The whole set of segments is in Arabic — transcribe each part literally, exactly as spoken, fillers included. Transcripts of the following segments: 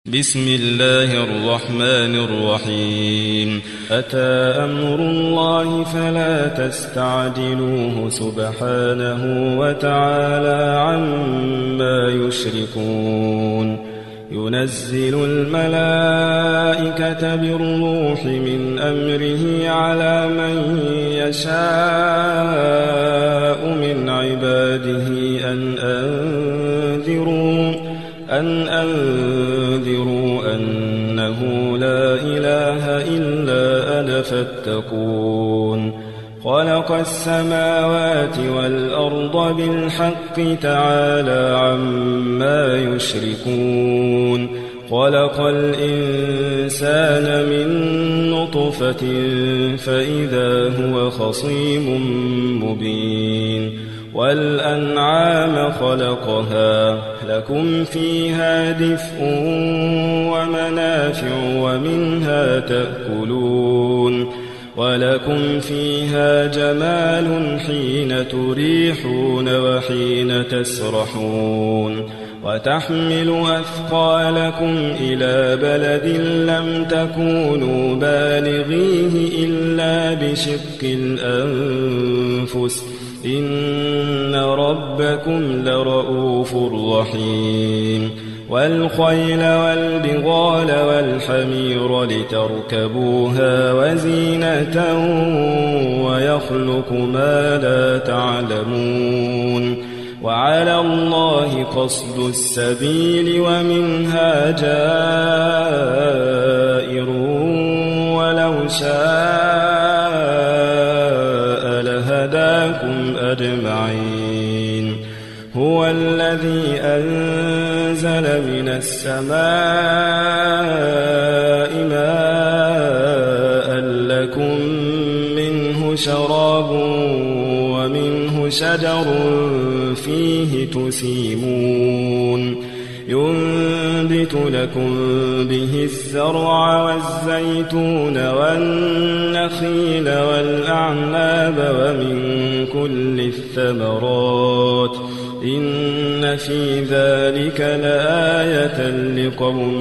بسم الله الرحمن الرحيم أتى أمر الله فلا تستعجلوه سبحانه وتعالى عما يشركون ينزل الملائكة بالروح من أمره على من يشاء من عباده أن أنذروا أن أنذروا أنه لا إله إلا أنا فاتقون خلق السماوات والأرض بالحق تعالى عما يشركون خلق الإنسان من نطفة فإذا هو خصيم مبين والأنعام خلقها لكم فيها دفء ومنافع ومنها تأكلون ولكم فيها جمال حين تريحون وحين تسرحون وتحمل أثقالكم إلى بلد لم تكونوا بالغيه إلا بشق الأنفس إن ربكم لرؤوف رحيم والخيل والبغال والحمير لتركبوها وزينة ويخلق ما لا تعلمون وعلى الله قصد السبيل ومنها جائر ولو شاء لهداكم أجمعين هو الذي أنزل من السماء ماء لكم منه شراب ومنه شجر فيه تسيمون ينبت لكم به الزرع والزيتون والنخيل والأعناب ومن كل الثمرات إن في ذلك لآية لقوم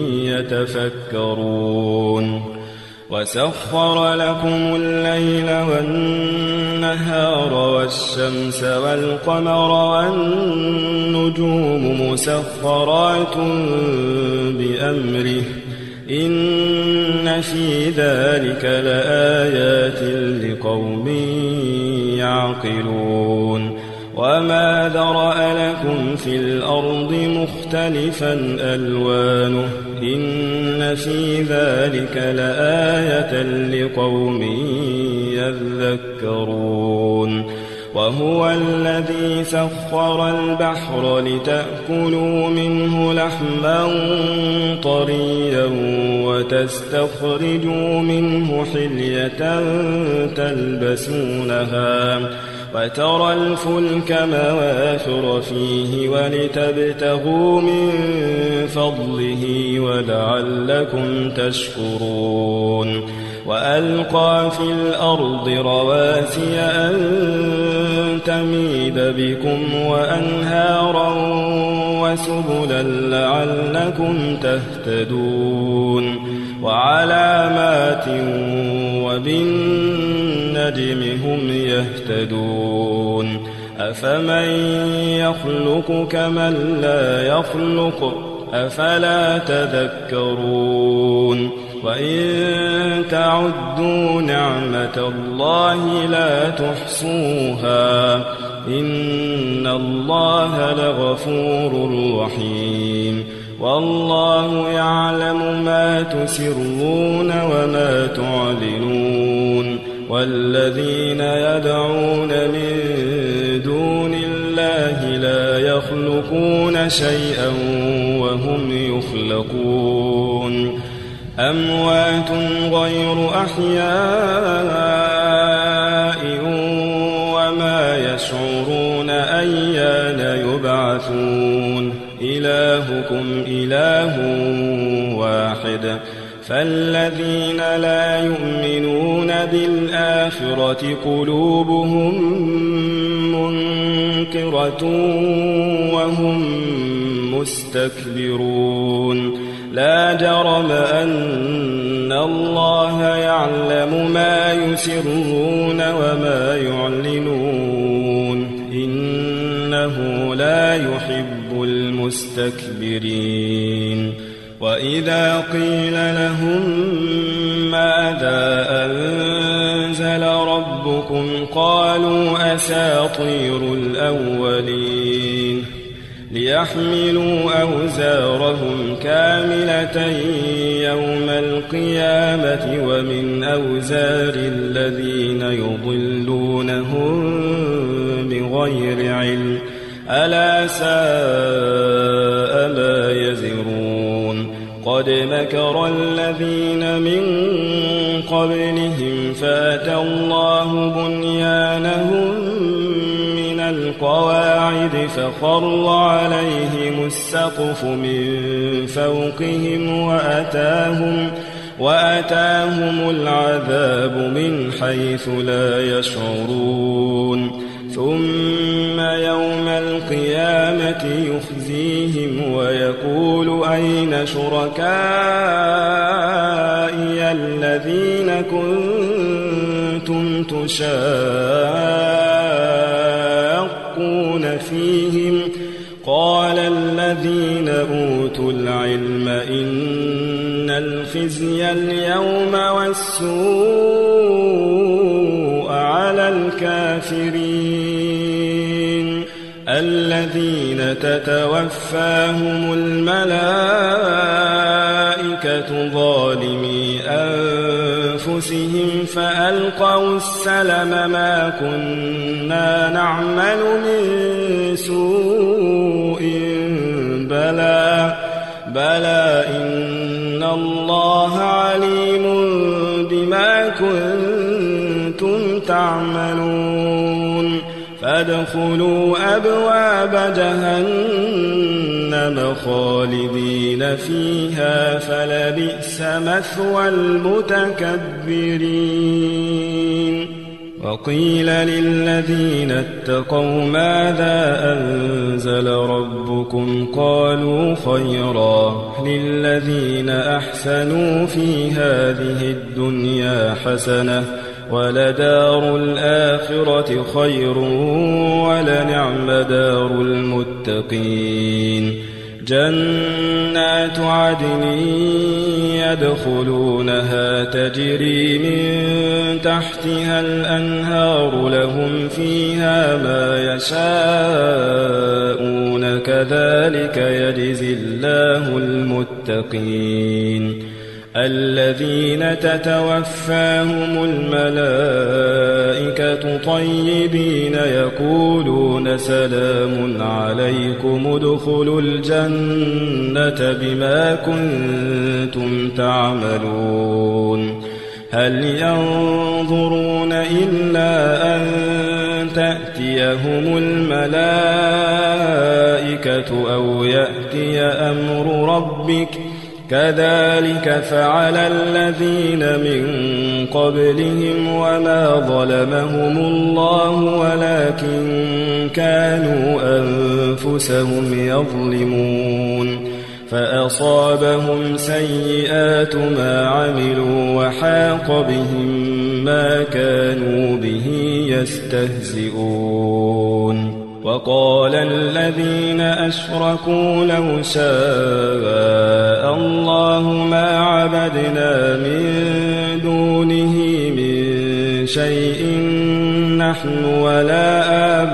يتفكرون وسخر لكم الليل والنهار والشمس والقمر والنجوم مسخرات بأمره إن في ذلك لآيات لقوم يعقلون وما ذرأ لكم في الأرض مختلفا ألوانه إن في ذلك لآية لقوم يذكرون وهو الذي سخر البحر لتأكلوا منه لحما طريا وتستخرجوا منه حلية تلبسونها وترى الفلك مواخر فيه ولتبتغوا من فضله ولعلكم تشكرون وألقى في الأرض رواسي أن تميد بكم وأنهارا وسبلا لعلكم تهتدون وعلامات وبالنجم هم يهتدون أفمن يخلق كمن لا يخلق أفلا تذكرون وإن تعدوا نعمة الله لا تحصوها إن الله لغفور رحيم والله يعلم ما تسرون وما تعلنون والذين يدعون من دون الله لا يخلقون شيئا وهم يخلقون أموات غير أحياء وما يشعرون أيان يبعثون إلهكم إله واحد فالذين لا يؤمنون بالآخرة قلوبهم منكرة وهم مستكبرون لا جرم أن الله يعلم ما يسرون وما يعلنون إنه لا يحب المستكبرين وإذا قيل لهم ماذا أنزل ربكم قالوا أساطير الأولين ليحملوا أوزارهم كاملة يوم القيامة ومن أوزار الذين يضلونهم بغير علم ألا ساء ما يزرون قد مكر الذين من قبلهم فأتى الله بنيانهم من القواعد فخر عليهم السقف من فوقهم وأتاهم, وأتاهم العذاب من حيث لا يشعرون ثم يوم القيامة يخزيهم ويقول أين شركائي الذين كنتم تشاقون فيهم قال الذين أوتوا العلم إن الخزي اليوم والسوء على الكافرين الذين تتوفاهم الملائكة ظالمي أنفسهم فألقوا السلم ما كنا نعمل من سوء بلى بلى إن الله عليم بما كنتم تعملون فادخلوا أبواب جهنم خالدين فيها فلبئس مثوى المتكبرين وقيل للذين اتقوا ماذا أنزل ربكم قالوا خيرا للذين أحسنوا في هذه الدنيا حسنة ولدار الآخرة خير ولنعم دار المتقين جنات عدن يدخلونها تجري من تحتها الأنهار لهم فيها ما يشاءون كذلك يجزي الله المتقين الذين تتوفاهم الملائكة طيبين يقولون سلام عليكم ادخلوا الجنة بما كنتم تعملون هل ينظرون إلا أن تأتيهم الملائكة أو يأتي أمر ربك كذلك فعل الذين من قبلهم وما ظلمهم الله ولكن كانوا أنفسهم يظلمون فأصابهم سيئات ما عملوا وحاق بهم ما كانوا به يستهزئون وقال الذين أشركوا لو شاء الله ما عبدنا من دونه من شيء نحن ولا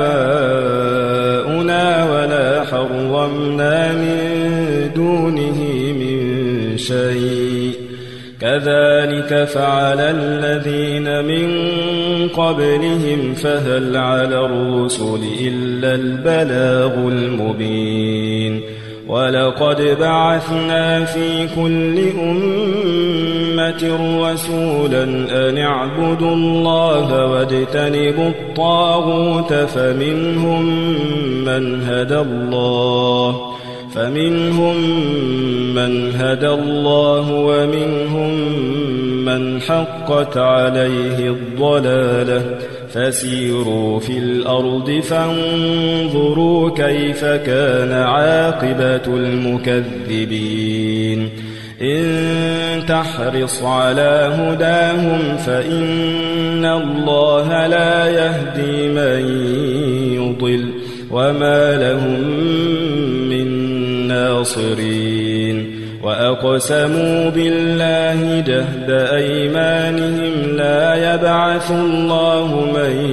آباؤنا ولا حرمنا من دونه من شيء كذلك فعل الذين من قبلهم فهل على الرسل إلا البلاغ المبين ولقد بعثنا في كل أمة رسولا أن اعبدوا الله واجتنبوا الطاغوت فمنهم من هدى الله فمنهم من هدى الله ومنهم من حقت عليه الضلالة فسيروا في الأرض فانظروا كيف كان عاقبة المكذبين إن تحرص على هداهم فإن الله لا يهدي من يضل وما لهم من ناصرين وأقسموا بالله جهد أيمانهم لا يبعث الله من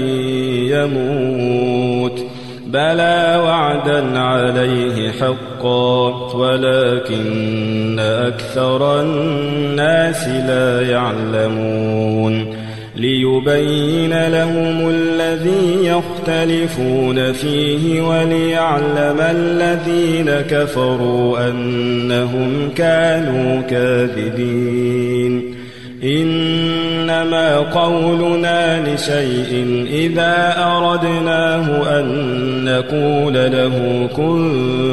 يموت بلى وعدا عليه حقا ولكن أكثر الناس لا يعلمون ليبين لهم الذي يختلفون فيه وليعلم الذين كفروا أنهم كانوا كاذبين إنما قولنا لشيء إذا أردناه أن نقول له كن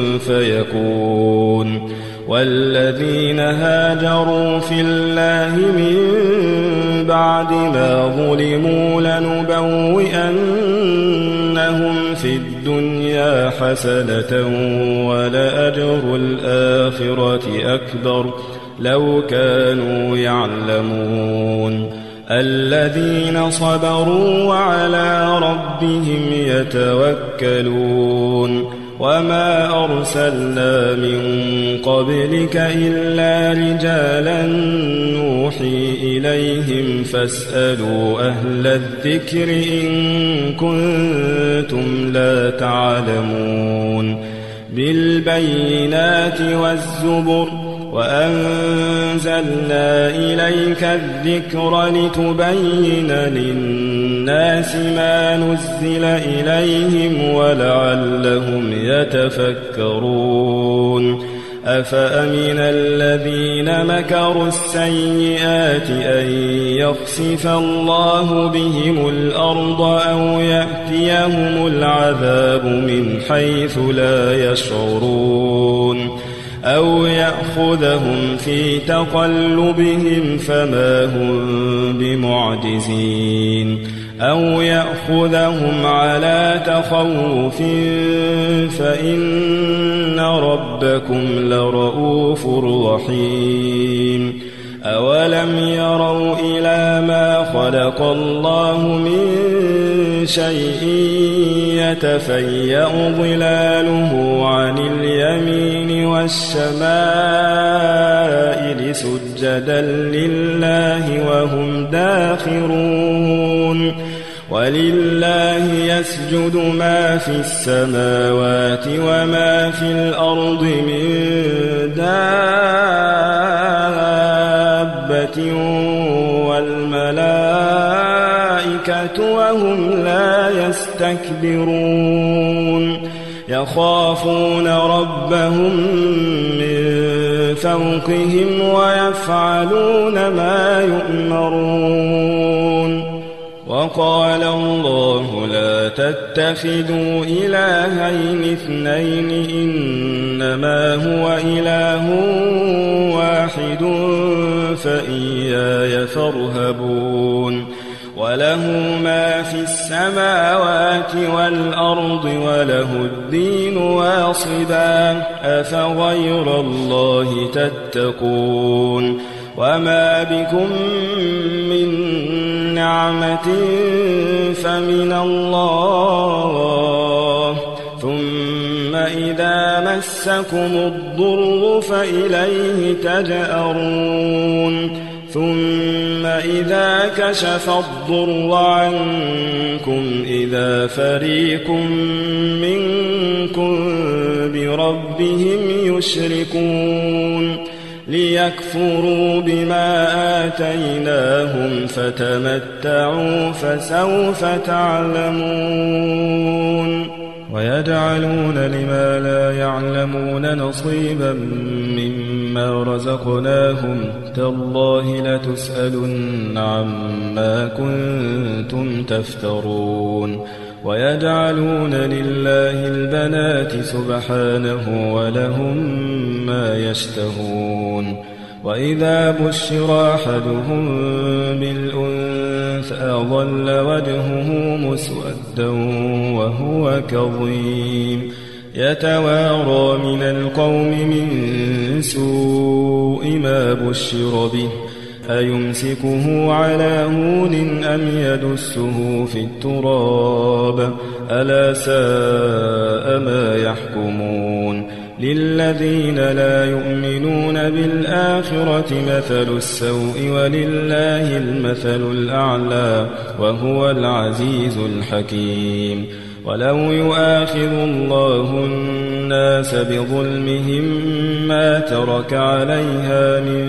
فيكون والذين هاجروا في الله من بعد ما ظلموا لنبوئنهم في الدنيا حسنة ولأجر الآخرة أكبر لو كانوا يعلمون الذين صبروا وعلى ربهم يتوكلون وما أرسلنا من قبلك إلا رجالا نوحي إليهم فاسألوا أهل الذكر إن كنتم لا تعلمون بالبينات والزبر وأنزلنا إليك الذكر لتبين للناس ما نزل إليهم ولعلهم يتفكرون أفأمن الذين مكروا السيئات أن يخسف الله بهم الأرض أو يأتيهم العذاب من حيث لا يشعرون أو يأخذهم في تقلبهم فما هم بمعجزين أو يأخذهم على تخوف فإن ربكم لرؤوف رحيم أولم يروا إلى ما خلق الله من شيء يتفيأ ظلاله عن اليمين والشمائل سجدا لله وهم داخرون ولله يسجد ما في السماوات وما في الأرض من دابة والملائكة وهم لا يستكبرون يخافون ربهم من فوقهم ويفعلون ما يؤمرون وقال الله لا تتخذوا إلهين اثنين إنما هو إله واحد فإياي فارهبون وله ما في السماوات والأرض وله الدين واصبا أفغير الله تتقون وما بكم من نعمة فمن الله ثم إذا مسكم الضر فإليه تجأرون ثم إذا كشف الضر عنكم إذا فريق منكم بربهم يشركون ليكفروا بما آتيناهم فتمتعوا فسوف تعلمون ويجعلون لما لا يعلمون نصيبا مما رزقناهم تالله لتسألن عما كنتم تفترون ويجعلون لله البنات سبحانه ولهم ما يشتهون وإذا بشر أحدهم بالأنثى ظل وجهه مسودا وهو كظيم يتوارى من القوم من سوء ما بشر به أيمسكه على هون أم يدسه في التراب ألا ساء ما يحكمون للذين لا يؤمنون بالآخرة مثل السوء ولله المثل الأعلى وهو العزيز الحكيم ولو يؤاخذ الله الناس بظلمهم ما ترك عليها من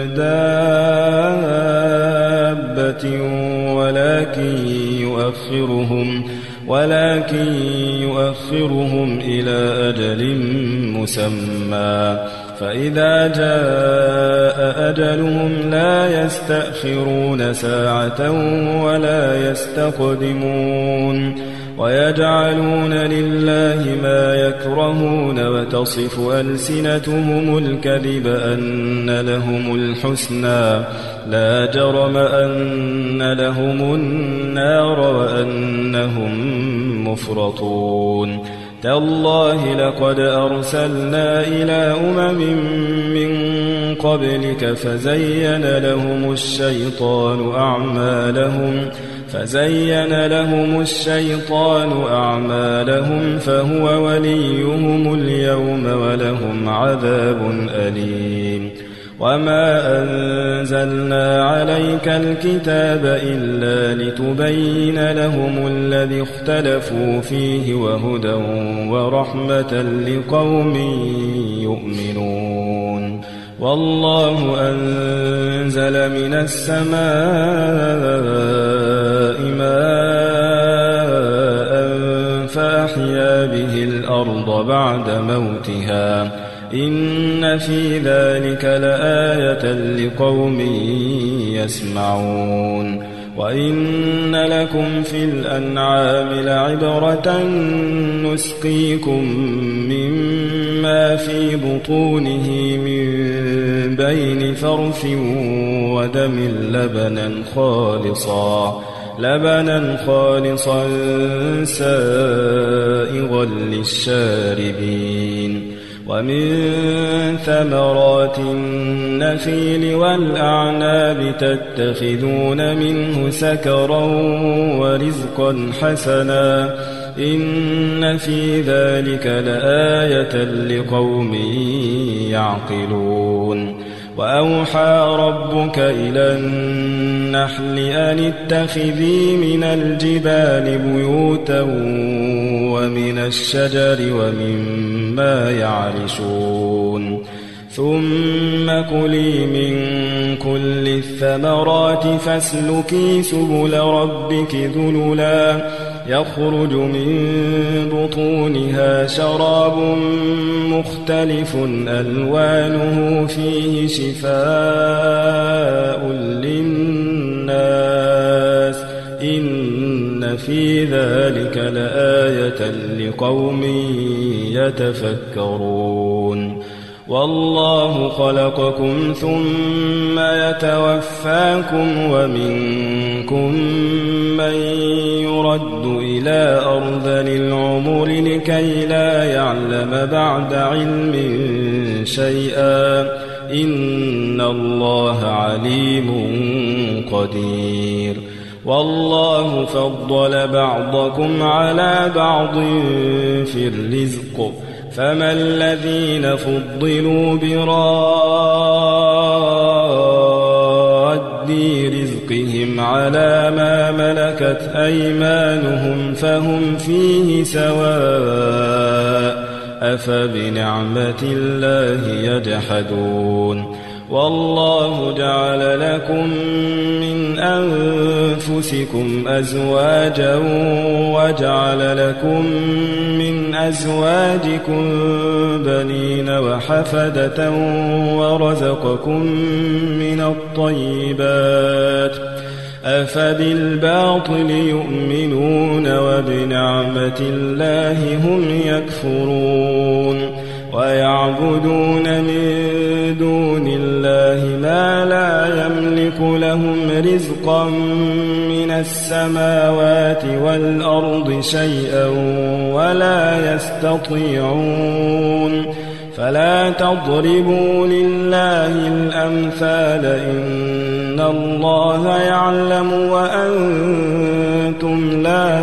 دابة ولكن يؤخرهم ولكن يؤخرهم إلى أجل مسمى فإذا جاء أجلهم لا يستأخرون ساعة ولا يستقدمون ويجعلون لله ما يكرهون وتصف ألسنتهم الكذب أن لهم الحسنى لا جرم أن لهم النار وأنهم مفرطون تالله لقد أرسلنا إلى أمم من قبلك فزين لهم الشيطان أعمالهم فزين لهم الشيطان أعمالهم فهو وليهم اليوم ولهم عذاب أليم وما أنزلنا عليك الكتاب إلا لتبين لهم الذي اختلفوا فيه وهدى ورحمة لقوم يؤمنون والله أنزل من السماء ماء فأحيا به الأرض بعد موتها إن في ذلك لآية لقوم يسمعون وإن لكم في الأنعام لعبرة نسقيكم مما في بطونه من بين فرث ودم لبنا خالصا لبنا خالصا سائغا للشاربين ومن ثمرات النخيل والأعناب تتخذون منه سكرا ورزقا حسنا إن في ذلك لآية لقوم يعقلون وأوحى ربك إلى النحل أن اتخذي من الجبال بيوتا ومن الشجر ومما يعرشون ثم كلي من كل الثمرات فاسلكي سبل ربك ذللا يخرج من بطونها شراب مختلف ألوانه فيه شفاء للناس إن في ذلك لآية لقوم يتفكرون والله خلقكم ثم يتوفاكم ومنكم من يرد إلى أرذل العمر لكي لا يعلم بعد علم شيئا إن الله عليم قدير والله فضل بعضكم على بعض في الرزق فما الذين فضلوا براد رزقهم على ما ملكت أيمانهم فهم فيه سواء أفبنعمة الله يجحدون والله جعل لكم من أنفسكم أزواجا وجعل لكم من أزواجكم بنين وحفدة ورزقكم من الطيبات أفبالباطل يؤمنون وبنعمة الله هم يكفرون ويعبدون من دون الله ما لا يملك لهم رزقا من السماوات والأرض شيئا ولا يستطيعون فلا تضربوا لله الأمثال إن الله يعلم وأنتم لا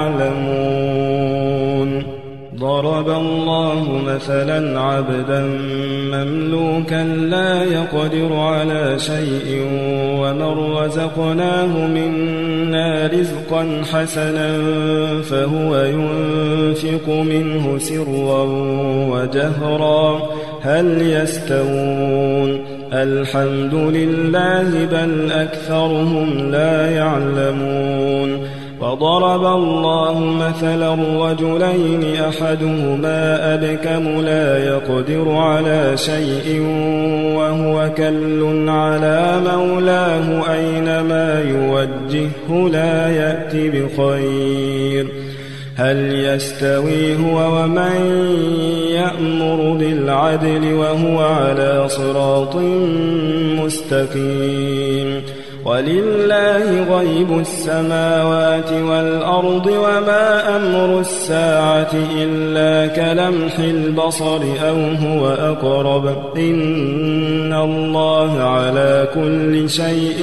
تعلمون ضرب الله مثلا عبدا مملوكا لا يقدر على شيء ومن رزقناه منا رزقا حسنا فهو ينفق منه سرا وجهرا هل يستوون الحمد لله بل أكثرهم لا يعلمون وضرب الله مثلا رجلين أحدهما أبكم لا يقدر على شيء وهو كل على مولاه أينما يوجهه لا يأتي بخير هل يستوي هو ومن يأمر بالعدل وهو على صراط مستقيم ولله غيب السماوات والأرض وما أمر الساعة إلا كلمح البصر أو هو أقرب إن الله على كل شيء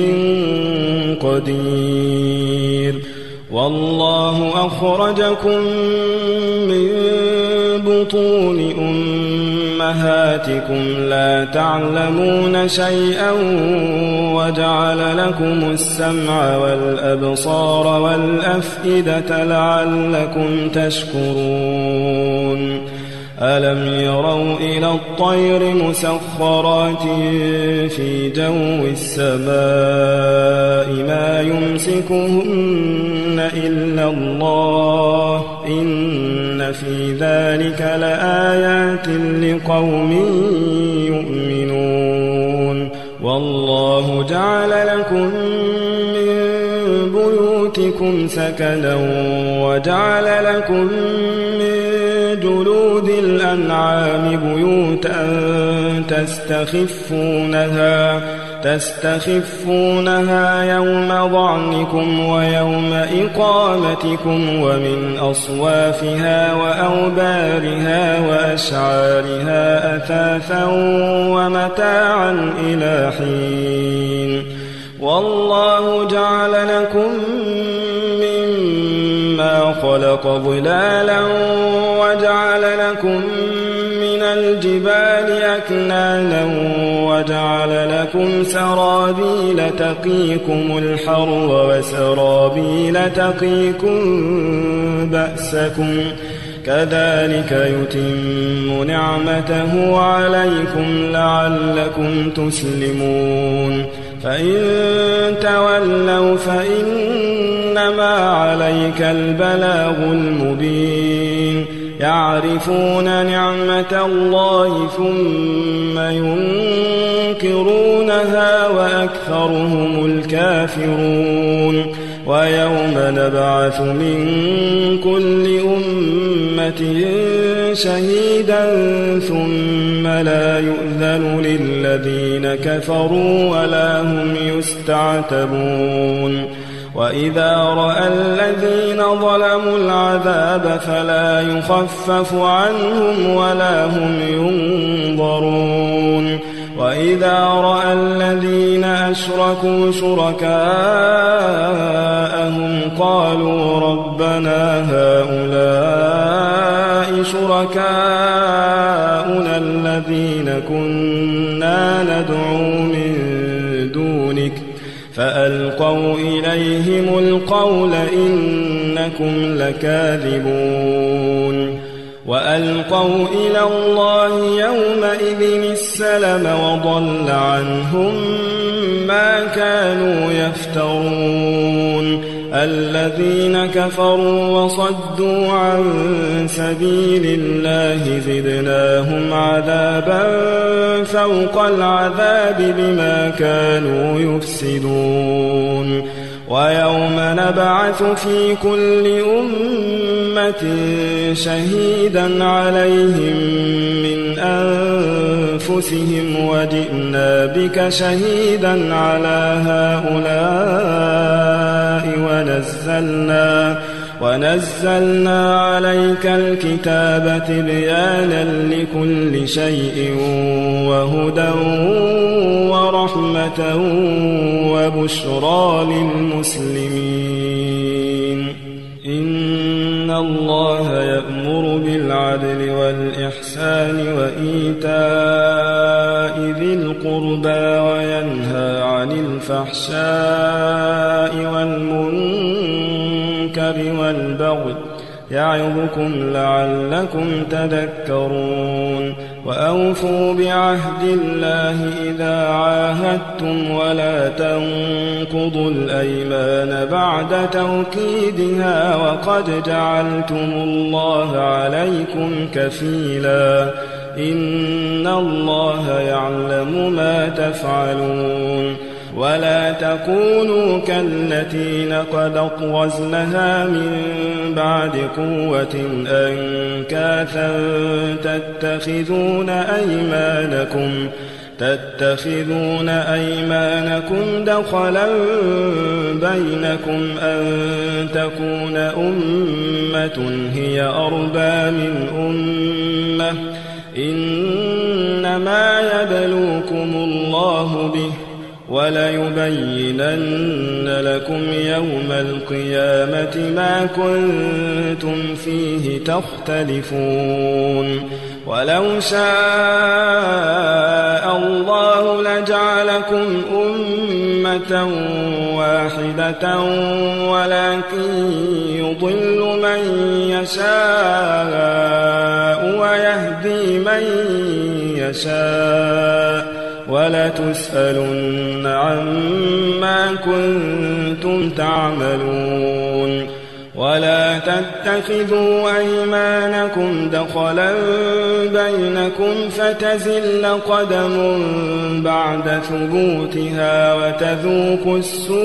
قدير والله أخرجكم من بطون أمهاتكم لا تعلمون شيئا وجعل لكم السمع والأبصار والأفئدة لعلكم تشكرون ألم يروا إلى الطير مسخرات في جو السماء ما يمسكهن إلا الله إن في ذلك لآيات لقوم يؤمنون والله جعل لكم من بيوتكم سكنا وجعل لكم من جلود الأنعام بيوتا تستخفونها تستخفونها يوم ظعنكم ويوم إقامتكم ومن أصوافها وأوبارها وأشعارها أثاثا ومتاعا إلى حين والله جعل لكم مما خلق ظلالا وجعل لكم من الجبال أكنانا وجعل لكم سرابيل تقيكم الحر وسرابيل تقيكم بأسكم كذلك يتم نعمته عليكم لعلكم تسلمون فإن تولوا فإنما عليك البلاغ المبين يعرفون نعمة الله ثم ينكرونها وأكثرهم الكافرون ويوم نبعث من كل أمة شهيدا ثم لا يؤذن للذين كفروا ولا هم يستعتبون وإذا رأى الذين ظلموا العذاب فلا يخفف عنهم ولا هم ينظرون وإذا رأى الذين أشركوا شركاءهم قالوا ربنا هؤلاء شركاؤنا الذين كنا ندعو من دونك فألقوا إليهم القول إنكم لكاذبون وألقوا إلى الله يومئذ السلم وضل عنهم ما كانوا يفترون الذين كفروا وصدوا عن سبيل الله زدناهم عذابا فوق العذاب بما كانوا يفسدون ويوم نبعث في كل أمة شهيدا عليهم من أنفسهم وجئنا بك شهيدا على هؤلاء ونزلنا ونزلنا عليك الكتاب تبيانا لكل شيء وهدى ورحمة وبشرى للمسلمين. إن الله يأمر بالعدل والإحسان وإيتاء ذي القربى وينهى عن الفحشاء والمنكر والبغي يعظكم لعلكم تذكرون. وأوفوا بعهد الله إذا عاهدتم ولا تنقضوا الأيمان بعد توكيدها وقد جعلتم الله عليكم كفيلا إن الله يعلم ما تفعلون. ولا تكونوا كالتي نقضت غزلها من بعد قوة أنكاثا تتخذون أيمانكم تتخذون أيمانكم دخلا بينكم أن تكون أمة هي أربى من أمة إنما يبلوكم الله به وليبينن لكم يوم القيامة ما كنتم فيه تختلفون. ولو شاء الله لجعلكم أمة واحدة ولكن يضل من يشاء ويهدي من يشاء ولتسألن عما كنتم تعملون. ولا تتخذوا أيمانكم دخلا بينكم فتزل قدم بعد ثبوتها وتذوقوا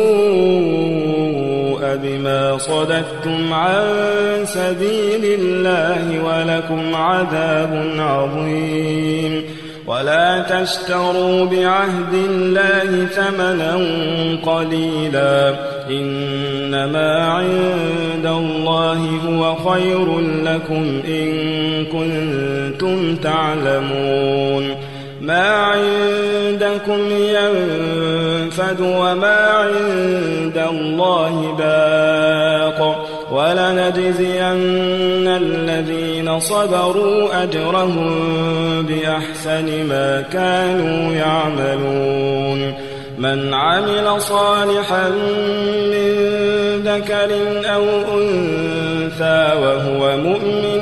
السوء بما صددتم عن سبيل الله ولكم عذاب عظيم. ولا تشتروا بعهد الله ثمنا قليلا إنما عند الله هو خير لكم إن كنتم تعلمون. ما عندكم ينفد وما عند الله باق ولنجزين الذين صبروا أجرهم بأحسن ما كانوا يعملون. من عمل صالحا من ذكر أو أنثى وهو مؤمن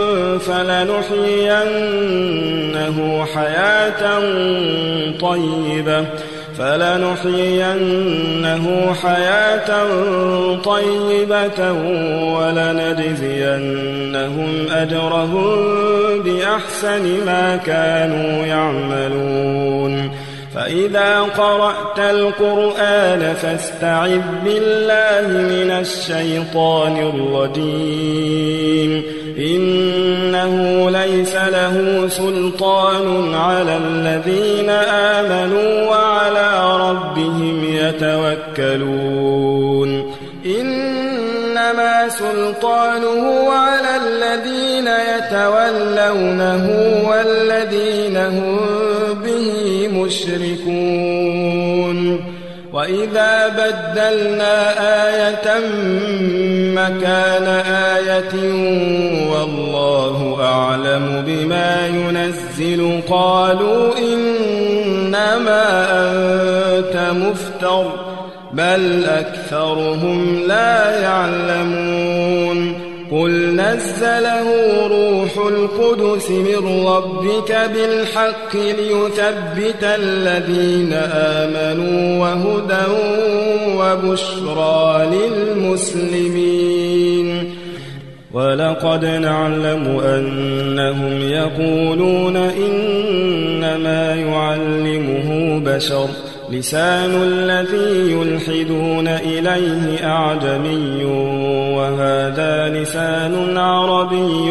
فلنحيينه حياة طيبة فلنحيينه حياة طيبة ولنجزينهم أجرهم بأحسن ما كانوا يعملون. فإذا قرأت القرآن فاستعذ بالله من الشيطان الرجيم إنه ليس له سلطان على الذين آمنوا وعلى ربهم يتوكلون. إنما سلطانه على الذين يتولونه والذين هم به مشركون. وإذا بدلنا آية مكان آية والله أعلم بما ينزل قالوا إنما أنت مفتر بل أكثرهم لا يعلمون. قل نزله روح القدس من ربك بالحق ليثبت الذين آمنوا وهدى وبشرى للمسلمين. ولقد نعلم أنهم يقولون إنما يعلمه بشر لسان الذي يلحدون إليه أعجمي وهذا لسان عربي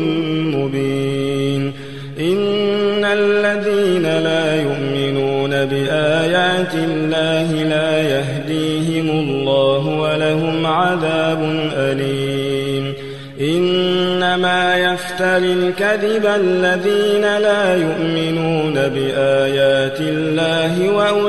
مبين إن الذين لا يؤمنون بآيات الله لا يهديهم الله ولهم عذاب أليم إنما يفتري الكذب الذين لا يؤمنون بآيات الله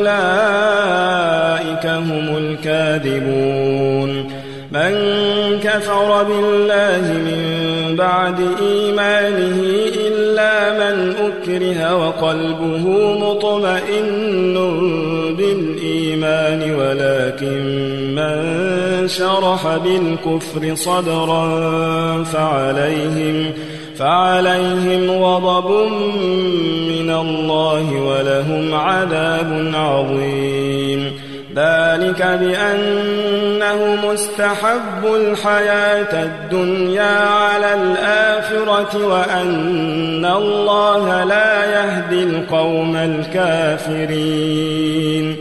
وأولئك هم الكاذبون من كفر بالله من بعد إيمانه إلا من أكره وقلبه مطمئن بالإيمان ولكن من شرح بالكفر صدرا فعليهم, فعليهم غضب من الله ولهم عذاب عظيم ذلك بأنه مستحب الحياة الدنيا على الآخرة وأن الله لا يهدي القوم الكافرين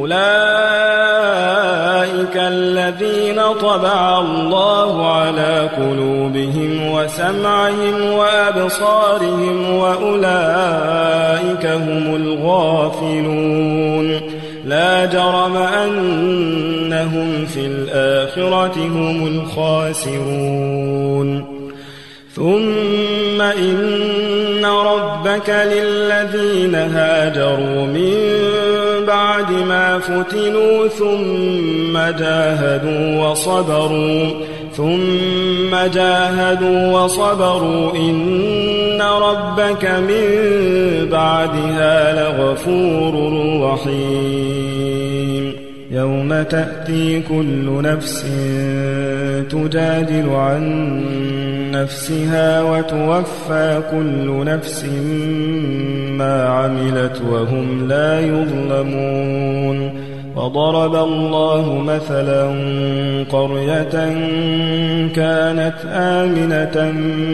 أولئك الذين طبع الله على قلوبهم وسمعهم وأبصارهم وأولئك هم الغافلون لا جرم أنهم في الآخرة هم الخاسرون ثم إن ربك للذين هاجروا من بعد ما فتنوا ثم جاهدوا وصبروا ثم جاهدوا وصبروا إن ربك من بعدها لغفور رحيم يوم تأتي كل نفس تجادل عن نفسها وتوفى كل نفس ما عملت وهم لا يظلمون وضرب الله مثلا قرية كانت آمنة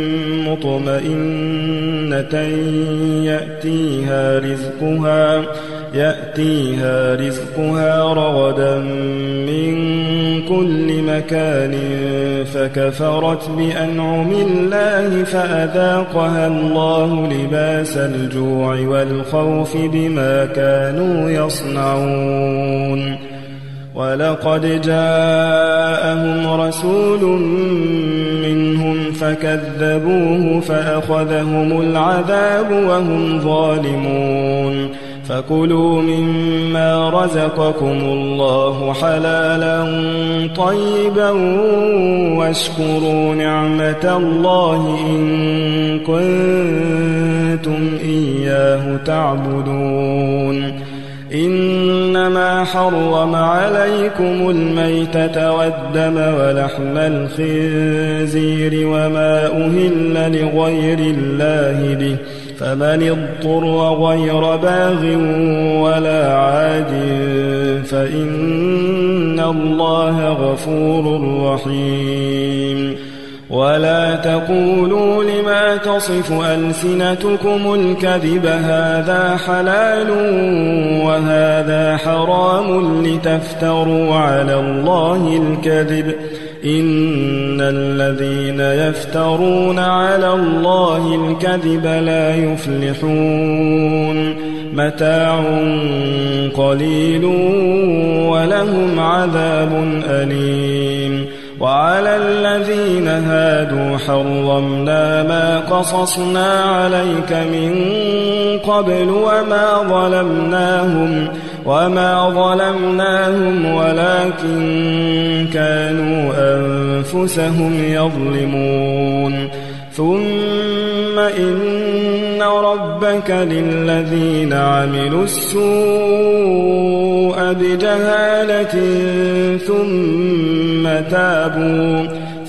مطمئنة يأتيها رزقها يأتيها رزقها رغدا من كل مكان فكفرت بأنعم الله فأذاقها الله لباس الجوع والخوف بما كانوا يصنعون ولقد جاءهم رسول منهم فكذبوه فأخذهم العذاب وهم ظالمون فكلوا مما رزقكم الله حلالا طيبا واشكروا نعمة الله إن كنتم إياه تعبدون إنما حرم عليكم الميتة والدم ولحم الخنزير وما أهل لغير الله به فمن اضطر غير باغ ولا عاد فإن الله غفور رحيم ولا تقولوا لما تصف ألسنتكم الكذب هذا حلال وهذا حرام لتفتروا على الله الكذب إن الذين يفترون على الله الكذب لا يفلحون متاع قليل ولهم عذاب أليم وعلى الذين هادوا حرمنا ما قصصنا عليك من قبل وما ظلمناهم وما ظلمناهم ولكن كانوا أنفسهم يظلمون ثم إن ربك للذين عملوا السوء بجهالة ثم تابوا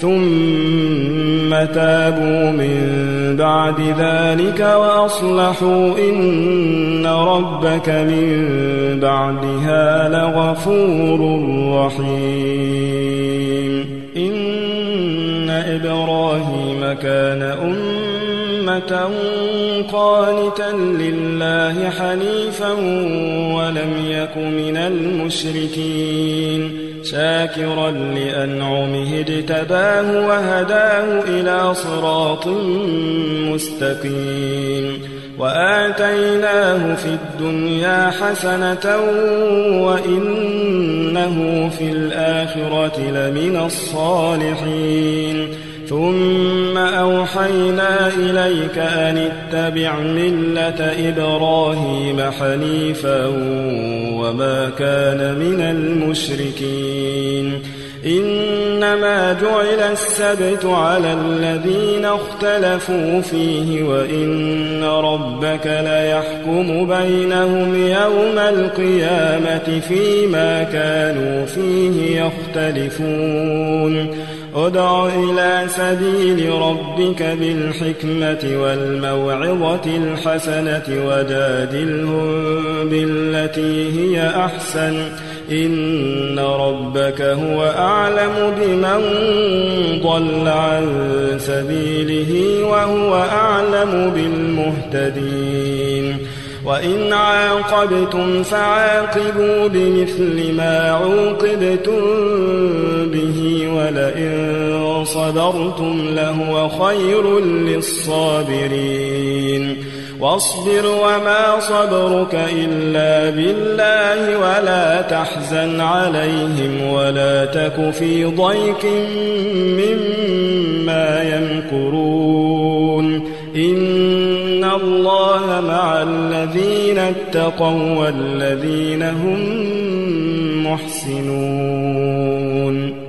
ثم تابوا من بعد ذلك وأصلحوا إن ربك من بعدها لغفور رحيم إن إبراهيم كان أمة أمة قانتا لله حنيفا ولم يك من المشركين شاكرا لأنعمه اجتباه وهداه إلى صراط مستقيم وآتيناه في الدنيا حسنة وإنه في الآخرة لمن الصالحين ثم أوحينا إليك أن اتبع ملة إبراهيم حنيفا وما كان من المشركين إنما جعل السبت على الذين اختلفوا فيه وإن ربك ليحكم بينهم يوم القيامة فيما كانوا فيه يختلفون ادع إلى سبيل ربك بالحكمة والموعظة الحسنة وجادلهم بالتي هي أحسن إن ربك هو أعلم بمن ضل عن سبيله وهو أعلم بالمهتدين وإن عاقبتم فعاقبوا بمثل ما عوقبتم به ولئن صبرتم لهو خير للصابرين واصبر وما صبرك إلا بالله ولا تحزن عليهم ولا تك في ضيق مما يمكرون إن الله مع الذين اتقوا والذين هم محسنون.